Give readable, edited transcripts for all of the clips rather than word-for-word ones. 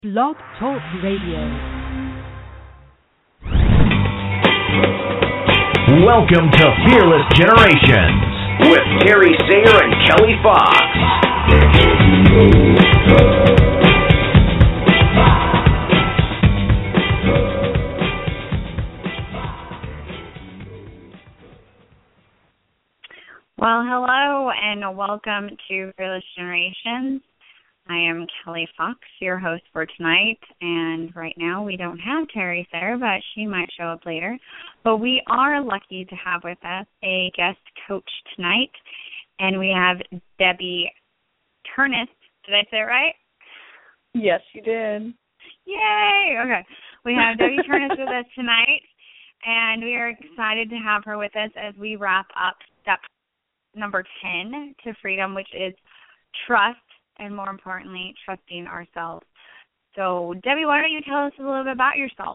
Blog Talk Radio. Welcome to Fearless Generations with Terry Sayer and Kelly Fox. Well, hello and welcome to Fearless Generations. I am Kelly Fox, your host for tonight, and right now we don't have Terry Sayer, but she might show up later. But we are lucky to have with us a guest coach tonight, and we have Debbie Turness. Did I say it right? Yes, you did. Yay! Okay. We have Debbie Turness with us tonight, and we are excited to have her with us as we wrap up step number 10 to freedom, which is trust. And more importantly, trusting ourselves. So, Debbie, why don't you tell us a little bit about yourself?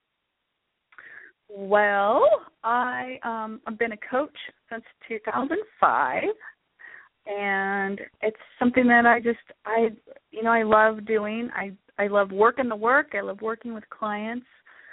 Well, I've been a coach since 2005, and it's something that I love doing. I love working the work. I love working with clients,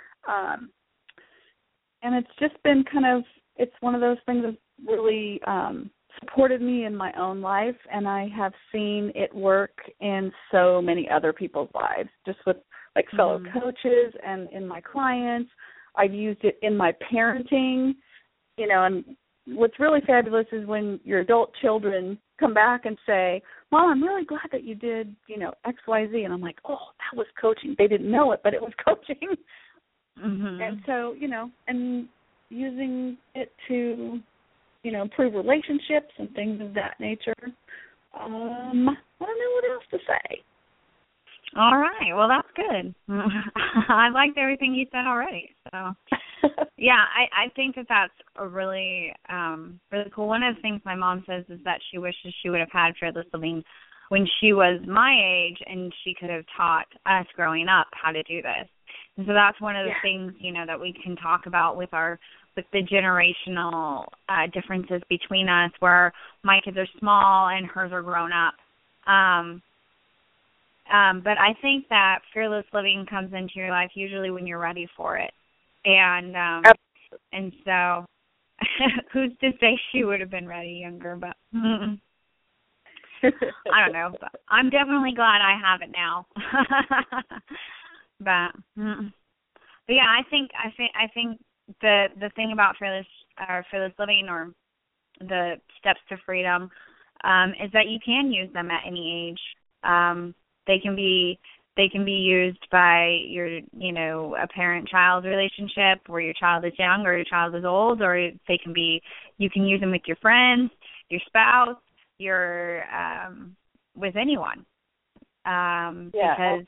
and it's just been it's one of those things that really supported me in my own life, and I have seen it work in so many other people's lives, just with fellow coaches and in my clients. I've used it in my parenting, and what's really fabulous is when your adult children come back and say, Mom, I'm really glad that you did, X, Y, Z, and I'm like, oh, that was coaching. They didn't know it, but it was coaching. Mm-hmm. And so, and using it to improve relationships and things of that nature. I don't know what else to say. All right. Well, that's good. I liked everything you said already. So, yeah, I think that's a really, really cool. One of the things my mom says is that she wishes she would have had Fearless Living when she was my age and she could have taught us growing up how to do this. And so that's one of the things, that we can talk about with the generational differences between us, where my kids are small and hers are grown up. But I think that fearless living comes into your life usually when you're ready for it. And so who's to say she would have been ready younger, but I don't know. But I'm definitely glad I have it now. but yeah, I think the thing about fearless living, or the steps to freedom, is that you can use them at any age. They can be used by your, a parent-child relationship where your child is young or your child is old, or you can use them with your friends, your spouse, with anyone. Because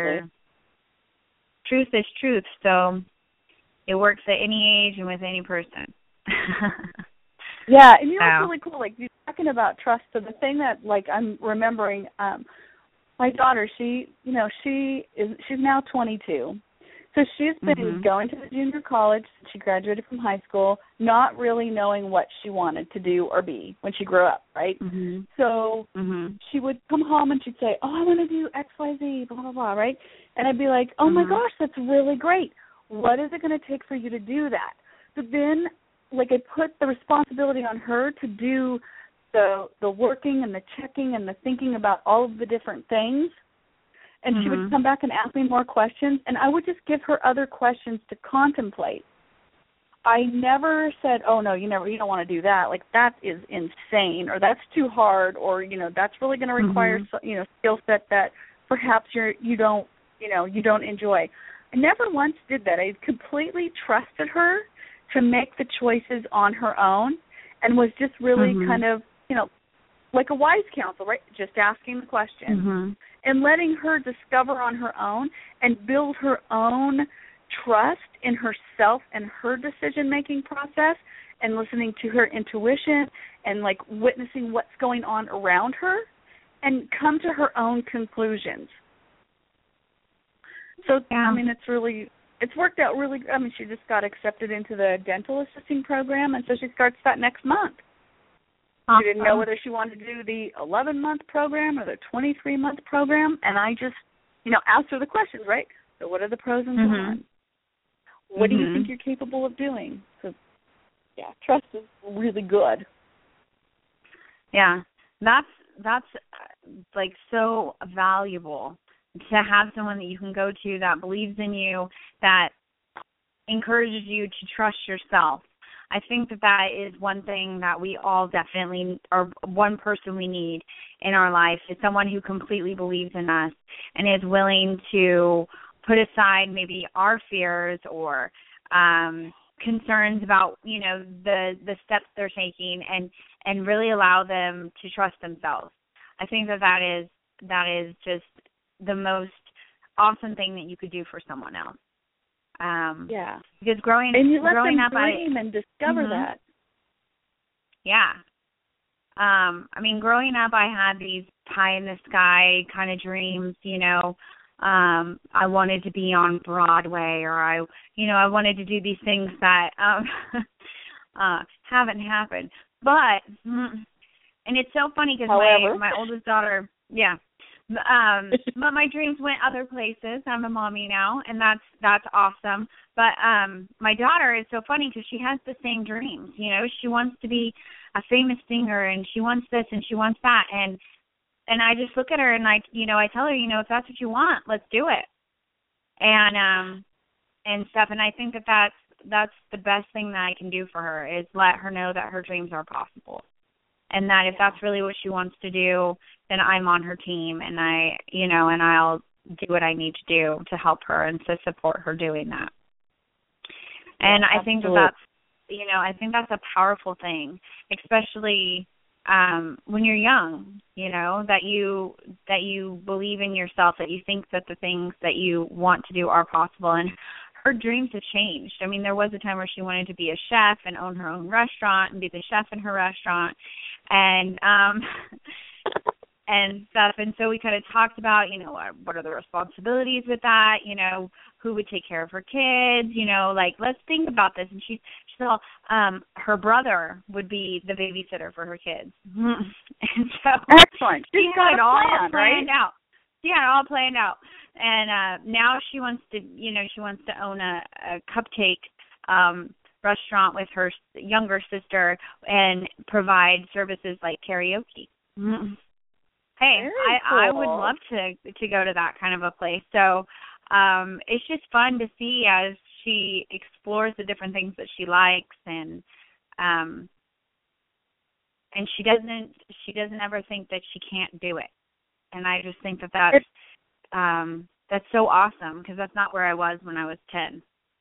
truth is truth, so it works at any age and with any person. Yeah, and it's really cool. You're talking about trust. So the thing that, I'm remembering, my daughter, she's now 22. So she's been going to the junior college since she graduated from high school, not really knowing what she wanted to do or be when she grew up, right? Mm-hmm. So she would come home and she'd say, oh, I want to do X, Y, Z, blah, blah, blah, right? And I'd be like, oh, my gosh, that's really great. What is it going to take for you to do that? So then, I put the responsibility on her to do the working and the checking and the thinking about all of the different things. And she would come back and ask me more questions, and I would just give her other questions to contemplate. I never said, oh, no, you don't want to do that. That is insane, or that's too hard, or, that's really going to require, skill set that perhaps you don't enjoy. I never once did that. I completely trusted her to make the choices on her own, and was just really kind of, like a wise counsel, right? Just asking the questions and letting her discover on her own and build her own trust in herself and her decision-making process, and listening to her intuition and witnessing what's going on around her, and come to her own conclusions. So, it's worked out really. She just got accepted into the dental assisting program, and so she starts that next month. Awesome. She didn't know whether she wanted to do the 11-month program or the 23-month program, and I just ask her the questions, right? So what are the pros and cons? What do you think you're capable of doing? So, yeah, trust is really good. Yeah, that's like so valuable to have someone that you can go to that believes in you, that encourages you to trust yourself. I think that is one thing that we all definitely, or one person we need in our life, is someone who completely believes in us and is willing to put aside maybe our fears or concerns about, the steps they're taking and really allow them to trust themselves. I think that is just the most awesome thing that you could do for someone else. Yeah. Because growing up, dream and discover that. Yeah. Growing up, I had these pie in the sky kind of dreams, I wanted to be on Broadway, or I wanted to do these things that haven't happened. But, and it's so funny because my oldest daughter, but my dreams went other places. I'm a mommy now, and that's awesome. But my daughter is so funny because she has the same dreams. She wants to be a famous singer, and she wants this and she wants that, and I just look at her and I tell her, if that's what you want, let's do it, and stuff. And I think that's the best thing that I can do for her, is let her know that her dreams are possible. And that if that's really what she wants to do, then I'm on her team, and and I'll do what I need to do to help her and to support her doing that. And I think that's a powerful thing, especially when you're young, that you believe in yourself, that you think that the things that you want to do are possible. And her dreams have changed. There was a time where she wanted to be a chef and own her own restaurant and be the chef in her restaurant, and and stuff. And so we kind of talked about, what are the responsibilities with that, who would take care of her kids, let's think about this. And she said, her brother would be the babysitter for her kids. And so excellent. She had it all planned out. She had it all planned out. And now she wants to own a cupcake restaurant with her younger sister and provide services like karaoke. Hey, cool. I would love to go to that kind of a place. So it's just fun to see as she explores the different things that she likes, and she doesn't ever think that she can't do it. And I just think that's so awesome, because that's not where I was when I was 10.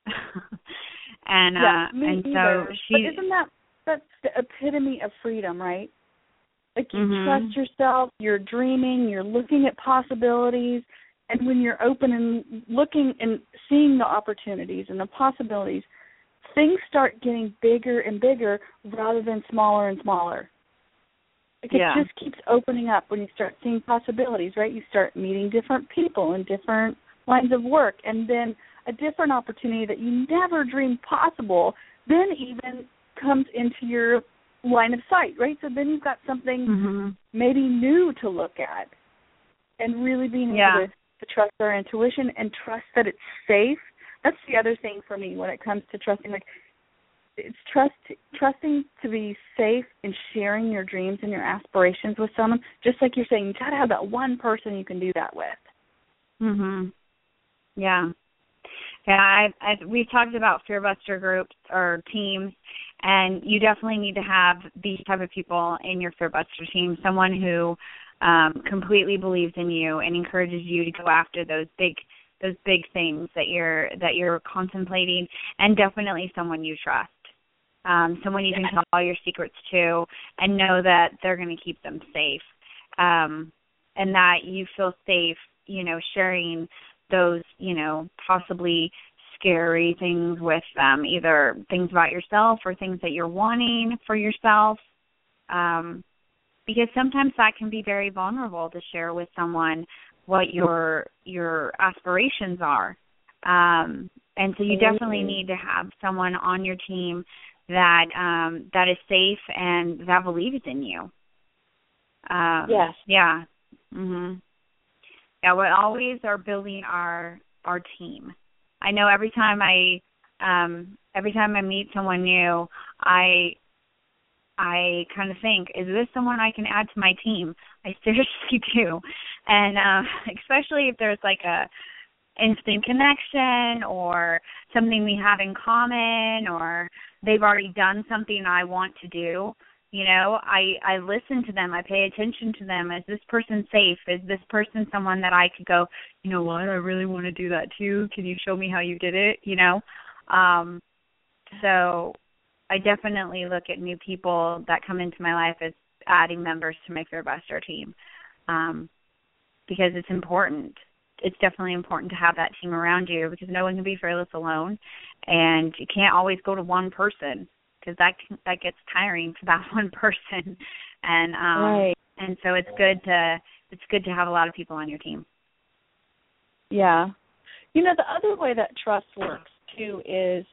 And so she. But isn't that's the epitome of freedom, right? Like you trust yourself, you're dreaming, you're looking at possibilities, and when you're open and looking and seeing the opportunities and the possibilities, things start getting bigger and bigger rather than smaller and smaller. Like it just keeps opening up when you start seeing possibilities, right? You start meeting different people in different lines of work, and then a different opportunity that you never dreamed possible then even comes into your line of sight, right? So then you've got something maybe new to look at, and really being able to trust our intuition and trust that it's safe. That's the other thing for me when it comes to trusting. Like, it's trusting to be safe in sharing your dreams and your aspirations with someone. Just like you're saying, you got to have that one person you can do that with. Yeah. Yeah, we've talked about fearbuster groups or teams, and you definitely need to have these type of people in your fearbuster team, someone who completely believes in you and encourages you to go after those big things that you're contemplating, and definitely someone you trust, someone you can tell all your secrets to and know that they're going to keep them safe, and that you feel safe, sharing those, possibly scary things with them, either things about yourself or things that you're wanting for yourself, because sometimes that can be very vulnerable to share with someone what your aspirations are, and so you definitely need to have someone on your team that is safe and that believes in you. Yes. Yeah. we always are building our team. I know every time I meet someone new, I kind of think, is this someone I can add to my team? I seriously do. And especially if there's like a instant connection or something we have in common, or they've already done something I want to do. You know, I listen to them. I pay attention to them. Is this person safe? Is this person someone that I could go, you know what, I really want to do that too. Can you show me how you did it? You know? So I definitely look at new people that come into my life as adding members to my Fear Buster team, because it's important. It's definitely important to have that team around you, because no one can be fearless alone, and you can't always go to one person, because that gets tiring for that one person, and right. And so it's good to have a lot of people on your team. Yeah, you know, the other way that trust works too is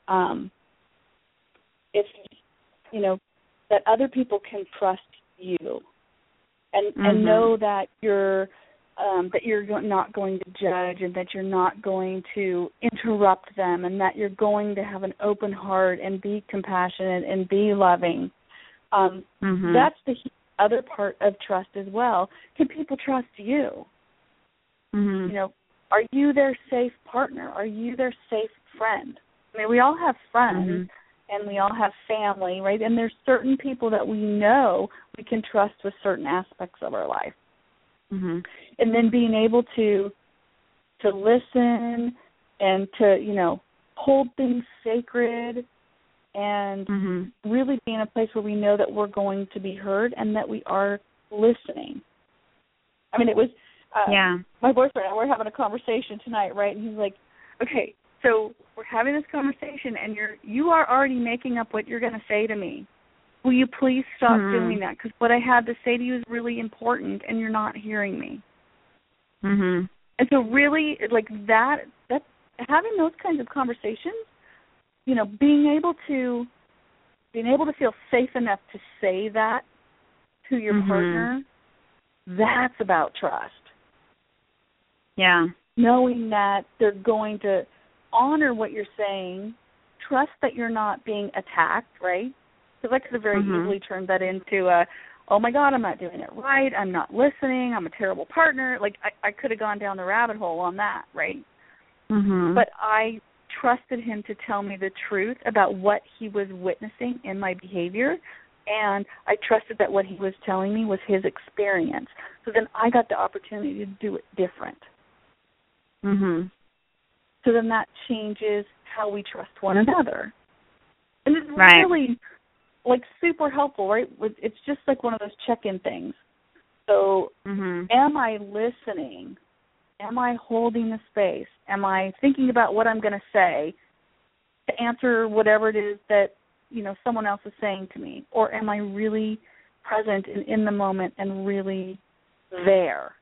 if you know that other people can trust you, and know that you're not going to judge, and that you're not going to interrupt them, and that you're going to have an open heart and be compassionate and be loving. That's the other part of trust as well. Can people trust you? You know, are you their safe partner? Are you their safe friend? I mean, we all have friends, and we all have family, right? And there's certain people that we know we can trust with certain aspects of our life. And then being able to listen and to, you know, hold things sacred, and really be in a place where we know that we're going to be heard and that we are listening. I mean, it was my boyfriend and I were having a conversation tonight, right? And he's like, okay, so we're having this conversation, and you are already making up what you're going to say to me. Will you please stop doing that? Because what I had to say to you is really important, and you're not hearing me. And so really, like that's having those kinds of conversations, you know, being able to feel safe enough to say that to your partner, that's about trust. Yeah. Knowing that they're going to honor what you're saying, trust that you're not being attacked, right? Because I could have very easily turned that into oh my God, I'm not doing it right, I'm not listening, I'm a terrible partner. Like, I could have gone down the rabbit hole on that, right? But I trusted him to tell me the truth about what he was witnessing in my behavior, and I trusted that what he was telling me was his experience. So then I got the opportunity to do it different. So then that changes how we trust one another. And it's really, like, super helpful, right? It's just like one of those check-in things. So am I listening? Am I holding the space? Am I thinking about what I'm going to say to answer whatever it is that, you know, someone else is saying to me? Or am I really present and in the moment and really there?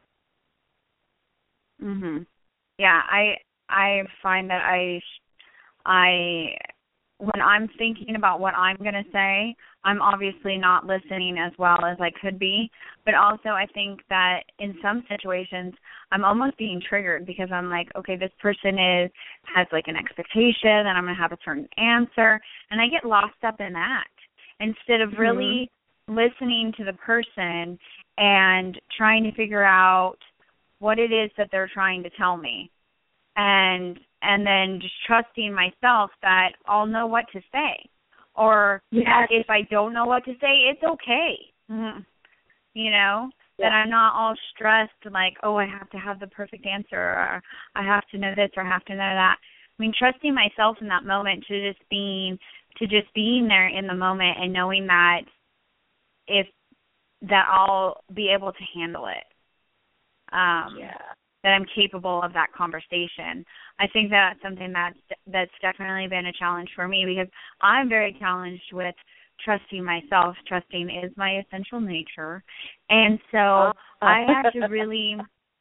Yeah, I find that I when I'm thinking about what I'm going to say, I'm obviously not listening as well as I could be. But also I think that in some situations I'm almost being triggered, because I'm like, okay, this person has like an expectation that I'm going to have a certain answer, and I get lost up in that instead of really listening to the person and trying to figure out what it is that they're trying to tell me. And then just trusting myself that I'll know what to say. Or if I don't know what to say, it's okay. You know, that I'm not all stressed like, oh, I have to have the perfect answer, or I have to know this, or I have to know that. I mean, trusting myself in that moment to just being there in the moment, and knowing that that I'll be able to handle it. That I'm capable of that conversation. I think that's something that's definitely been a challenge for me, because I'm very challenged with trusting myself. Trusting is my essential nature. And so I had to really,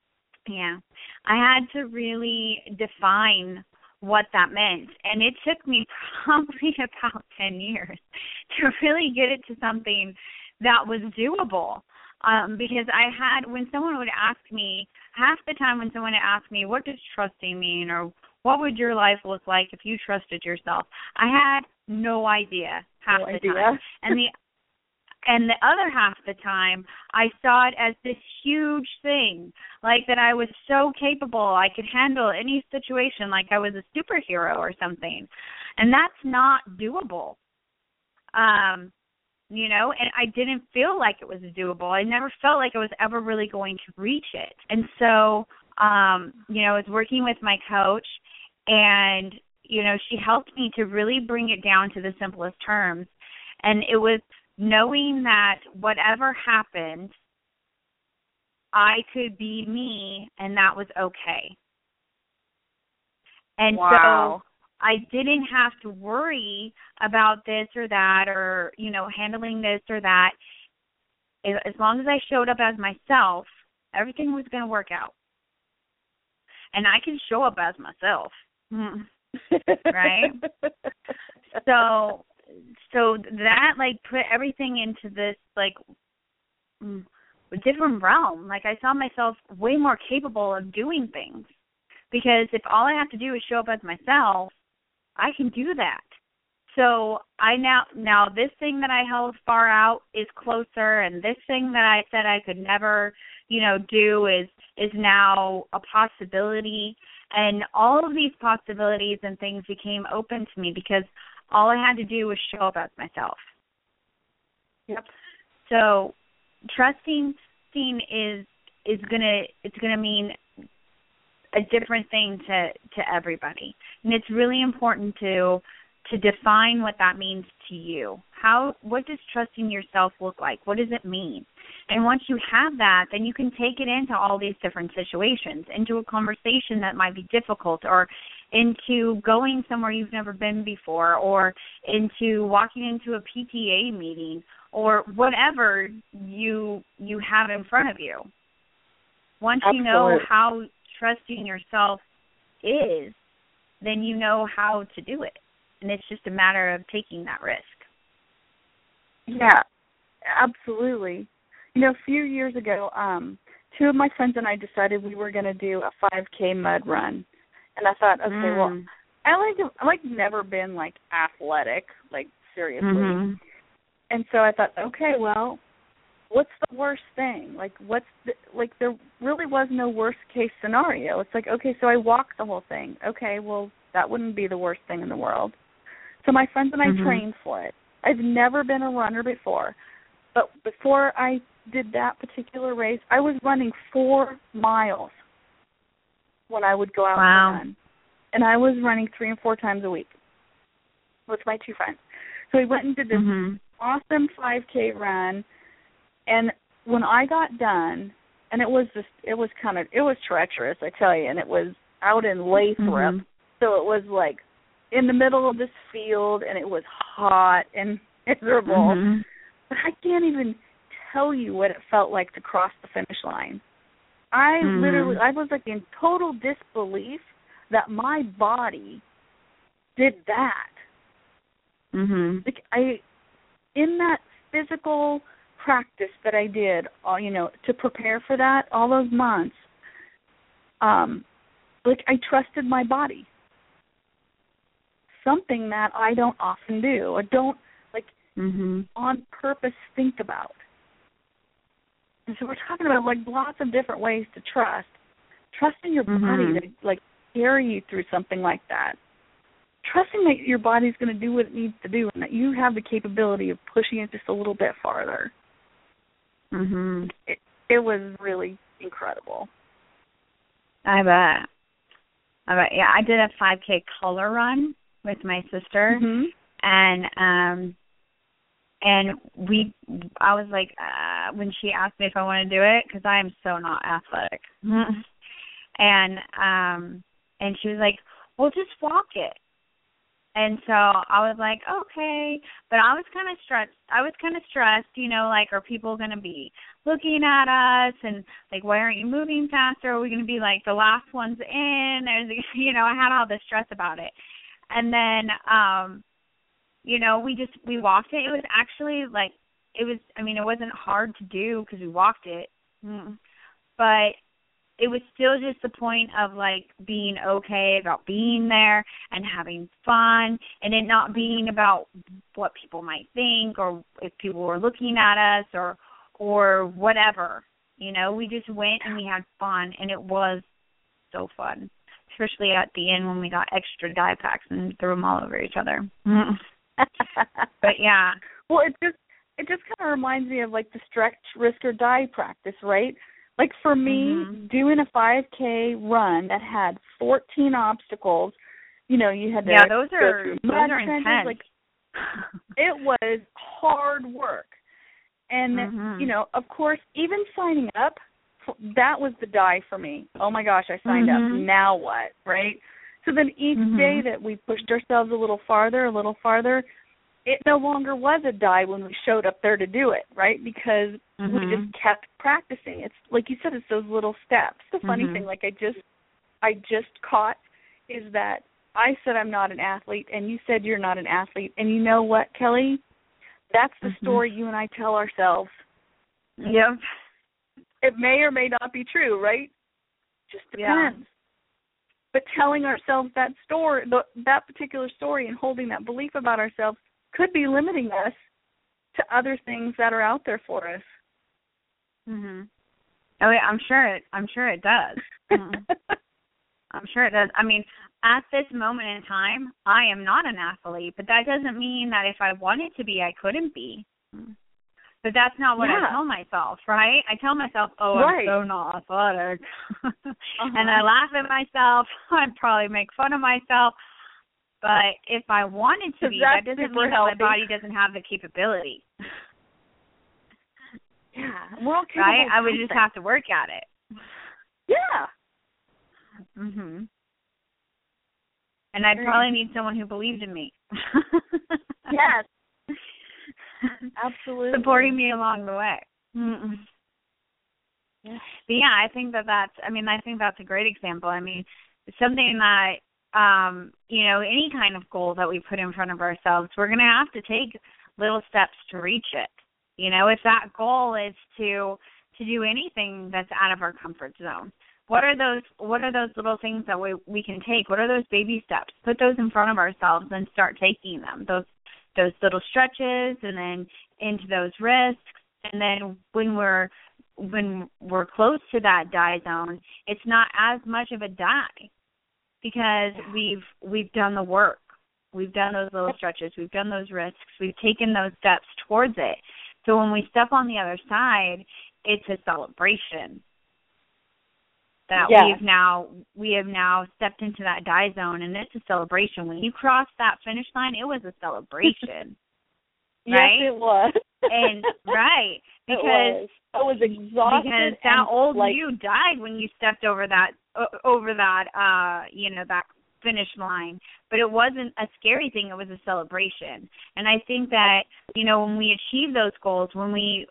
define what that meant. And it took me probably about 10 years to really get it to something that was doable. Because when someone would ask me, half the time when someone asks me, what does trusting mean, or what would your life look like if you trusted yourself, I had no idea half the time. And the other half of the time, I saw it as this huge thing, like that I was so capable, I could handle any situation, like I was a superhero or something. And that's not doable. You know, and I didn't feel like it was doable. I never felt like I was ever really going to reach it. And so, you know, I was working with my coach, and, you know, she helped me to really bring it down to the simplest terms. And it was knowing that whatever happened, I could be me, and that was okay. And wow. So I didn't have to worry about this or that, or, you know, handling this or that. As long as I showed up as myself, everything was going to work out. And I can show up as myself, right? So that, like, put everything into this, like, different realm. Like, I saw myself way more capable of doing things. Because if all I have to do is show up as myself, I can do that. So I now this thing that I held far out is closer, and this thing that I said I could never, you know, do is now a possibility. And all of these possibilities and things became open to me because all I had to do was show up as myself. Yep. So trusting is gonna mean a different thing to everybody. And it's really important to define what that means to you. What does trusting yourself look like? What does it mean? And once you have that, then you can take it into all these different situations, into a conversation that might be difficult, or into going somewhere you've never been before, or into walking into a PTA meeting, or whatever you have in front of you. Once Absolutely. You know how trusting yourself is, then you know how to do it. And it's just a matter of taking that risk. Yeah, absolutely. You know, a few years ago, two of my friends and I decided we were going to do a 5K mud run. And I thought, okay, well, I like never been, like, athletic, like, seriously. Mm-hmm. And so I thought, okay, well, what's the worst thing? Like, there really was no worst case scenario. It's like, okay, so I walked the whole thing. Okay, well, that wouldn't be the worst thing in the world. So my friends and I trained for it. I've never been a runner before, but before I did that particular race, I was running 4 miles when I would go out to run. And I was running 3 and 4 times a week with my two friends. So we went and did this awesome 5K run. And when I got done, and it was treacherous, I tell you, and it was out in Lathrop, so it was like in the middle of this field, and it was hot and miserable. But I can't even tell you what it felt like to cross the finish line. I was like in total disbelief that my body did that. Like in that physical practice that I did, you know, to prepare for that, all those months, like I trusted my body. Something that I don't often do, or don't like on purpose think about. And so we're talking about like lots of different ways to trust. Trusting your body to like carry you through something like that. Trusting that your body's going to do what it needs to do, and that you have the capability of pushing it just a little bit farther. It was really incredible. I bet. Yeah, I did a 5K color run with my sister, and I was like, when she asked me if I want to do it, because I am so not athletic, and she was like, well, just walk it. And so I was like, okay, but I was kind of stressed, you know, like, are people going to be looking at us, and like, why aren't you moving faster? Are we going to be like the last ones in? You know, I had all this stress about it. And then, you know, we walked it. It was actually like, it wasn't hard to do because we walked it. But still just the point of like being okay about being there and having fun, and it not being about what people might think or if people were looking at us or whatever. You know, we just went and we had fun, and it was so fun, especially at the end when we got extra dye packs and threw them all over each other. But yeah. Well, it just kind of reminds me of like the stretch, risk, or die practice, right? Like for me, doing a 5K run that had 14 obstacles, you know, you had to those are intense. Like, it was hard work. And, you know, of course, even signing up, that was the die for me. Oh, my gosh, I signed up. Now what, right? So then each day that we pushed ourselves a little farther, it no longer was a die when we showed up there to do it, right? Because we just kept practicing. It's like you said, it's those little steps. The funny thing, like I just caught, is that I said I'm not an athlete, and you said you're not an athlete. And you know what, Kelly? That's the story you and I tell ourselves. Yep. It may or may not be true, right? Just depends. Yeah. But telling ourselves that story, that particular story, and holding that belief about ourselves could be limiting us to other things that are out there for us. Oh, yeah, I'm sure it does. I'm sure it does. I mean, at this moment in time, I am not an athlete, but that doesn't mean that if I wanted to be, I couldn't be. But that's not what I tell myself, right? I tell myself, I'm so not athletic. And I laugh at myself. I'd probably make fun of myself. But if I wanted to be, that doesn't mean that my body doesn't have the capability. Yeah. We're all capable, right? I would just have to work at it. Yeah. And I'd probably need someone who believed in me. Yes. Absolutely. Supporting me along the way. Yes. But yeah, I think that's a great example. I mean, something that, you know, any kind of goal that we put in front of ourselves, we're going to have to take little steps to reach it. You know, if that goal is to do anything that's out of our comfort zone, what are those little things that we can take? What are those baby steps? Put those in front of ourselves and start taking them. Those little stretches, and then into those risks, and then when we're close to that die zone, it's not as much of a die because we've done the work. We've done those little stretches. We've done those risks. We've taken those steps towards it. So when we step on the other side, it's a celebration that we have now stepped into that die zone, and it's a celebration. When you crossed that finish line, it was a celebration. Right? Yes, it was. And because I was exhausted. Because that old you died when you stepped over that that finish line. But it wasn't a scary thing, it was a celebration. And I think that, you know, when we achieve those goals, when we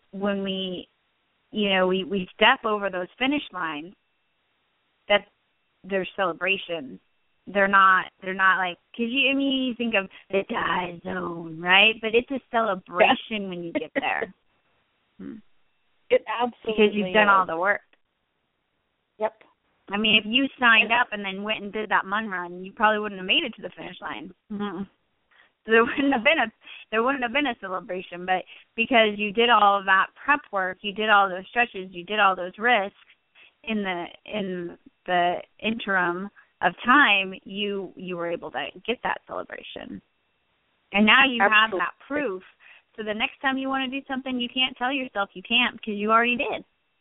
step over those finish lines, that they're celebrations. They're not like, because you think of the die zone, right? But it's a celebration when you get there. It absolutely because you've done all the work. Yep. I mean, if you signed up and then went and did that Mun Run, you probably wouldn't have made it to the finish line. So there wouldn't have been a celebration. But because you did all of that prep work, you did all those stretches, you did all those risks in the interim of time, you were able to get that celebration. And now you have that proof. So the next time you want to do something, you can't tell yourself you can't because you already did.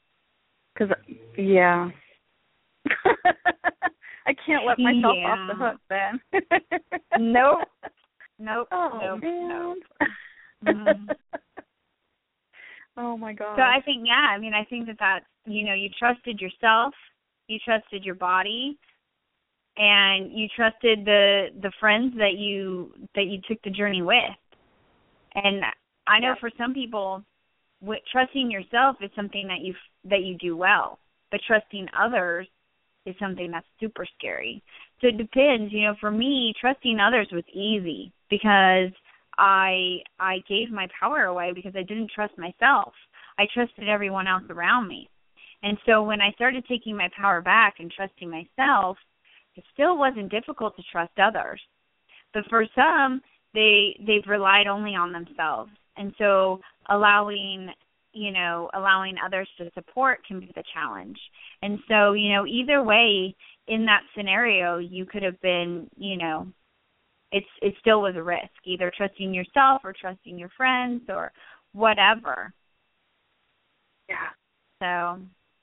I can't let myself off the hook then. Nope. Oh, man. Oh, my God. So I think, I think that, you trusted yourself, you trusted your body, and you trusted the friends that you took the journey with. And I know for some people, trusting yourself is something that you do well, but trusting others is something that's super scary. So it depends. For me, trusting others was easy because I gave my power away because I didn't trust myself. I trusted everyone else around me. And so when I started taking my power back and trusting myself, it still wasn't difficult to trust others. But for some, they've relied only on themselves. And so allowing others to support can be the challenge. And so, either way, in that scenario, you could have been, it still was a risk, either trusting yourself or trusting your friends or whatever. Yeah. So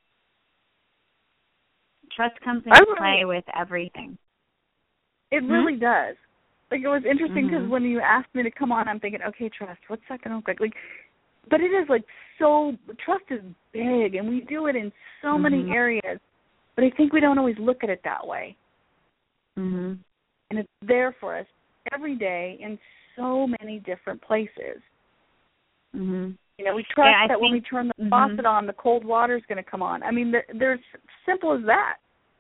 trust comes into play with everything. It really does. Like, it was interesting because when you asked me to come on, I'm thinking, okay, trust, what's that going to look like? But it is trust is big, and we do it in so many areas, but I think we don't always look at it that way. And it's there for us every day in so many different places. We trust that when we turn the faucet on, the cold water is going to come on. I mean, they're simple as that.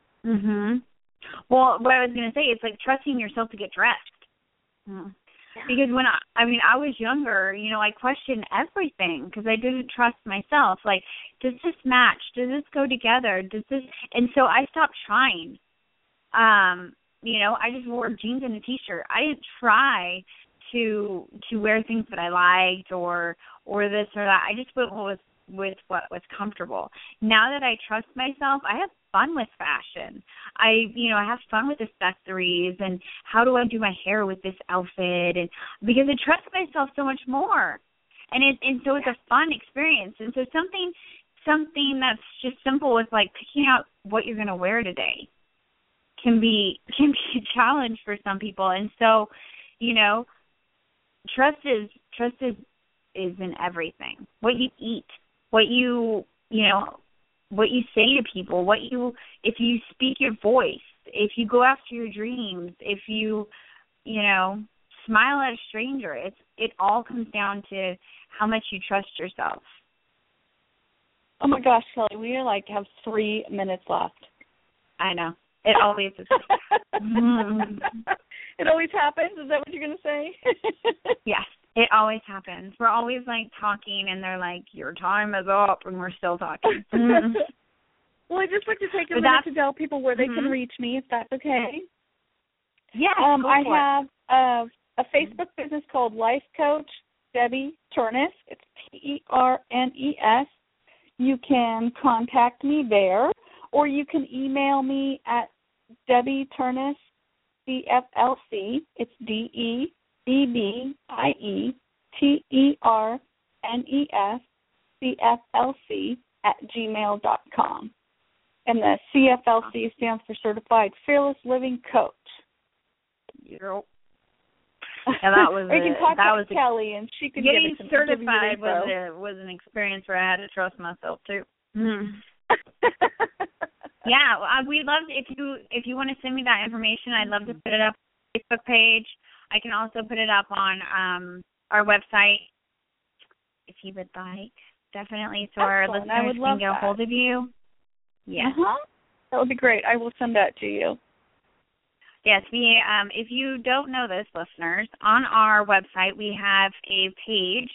Well, what I was going to say, it's like trusting yourself to get dressed. Because when I was younger, I questioned everything because I didn't trust myself. Like, does this match? Does this go together? And so I stopped trying. I just wore jeans and a T-shirt. I didn't try to wear things that I liked or this or that. I just went with what was comfortable. Now that I trust myself, I have fun with fashion. I have fun with accessories and how do I do my hair with this outfit, and because I trust myself so much more. And so it's a fun experience. And so something that's just simple with like picking out what you're going to wear today can be a challenge for some people. And so, trust is in everything. What you eat, what you say to people, if you speak your voice, if you go after your dreams, if you smile at a stranger, it all comes down to how much you trust yourself. Oh my gosh, Kelly, we have 3 minutes left. I know. It always is. It always happens? Is that what you're going to say? Yes, it always happens. We're always talking and they're like, your time is up, and we're still talking. Well, I'd just like to take a minute to tell people where they can reach me, if that's okay. Yeah. I have a Facebook business called Life Coach Debbie Turness. It's Ternes. You can contact me there, or you can email me at Debbie Turness CFLC. It's DEBBIETERNES CFLC @gmail.com. And the CFLC stands for Certified Fearless Living Coach. Yep. Yeah, that was or you can contact Kelly, and she can getting give it certified was an experience where I had to trust myself too. Yeah, we'd love if you want to send me that information. I'd love to put it up on the Facebook page. I can also put it up on our website if you would like. Definitely, so our listeners can get a hold of you. Yeah, that would be great. I will send that to you. Yes, if you don't know this, listeners, on our website we have a page.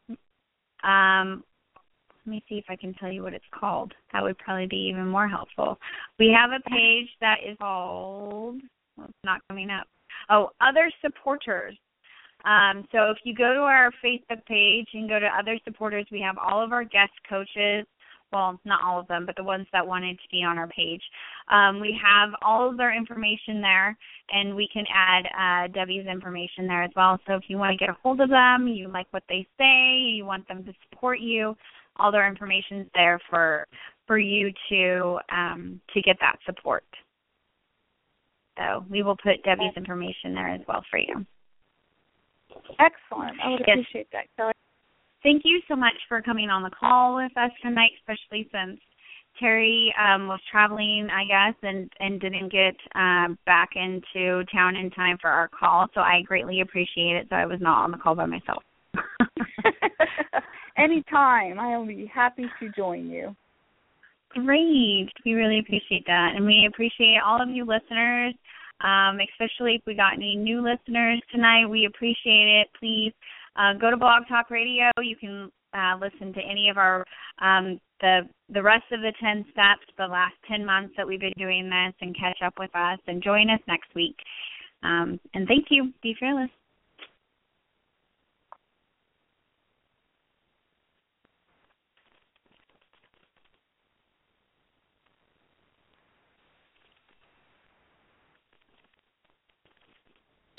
Let me see if I can tell you what it's called. That would probably be even more helpful. We have a page that is called, it's not coming up. Other Supporters. So if you go to our Facebook page and go to Other Supporters, we have all of our guest coaches. Well, not all of them, but the ones that wanted to be on our page. We have all of their information there, and we can add Debbie's information there as well. So if you want to get a hold of them, you like what they say, you want them to support you, all their information is there for you to get that support. So we will put Debbie's information there as well for you. Excellent. I would appreciate that, Kelly. Thank you so much for coming on the call with us tonight, especially since Terry was traveling, I guess, and didn't get back into town in time for our call. So I greatly appreciate it. So I was not on the call by myself. Anytime. I will be happy to join you. Great. We really appreciate that. And we appreciate all of you listeners, especially if we got any new listeners tonight. We appreciate it. Please go to Blog Talk Radio. You can listen to any of our the rest of the 10 steps, the last 10 months that we've been doing this, and catch up with us and join us next week. And thank you. Be fearless.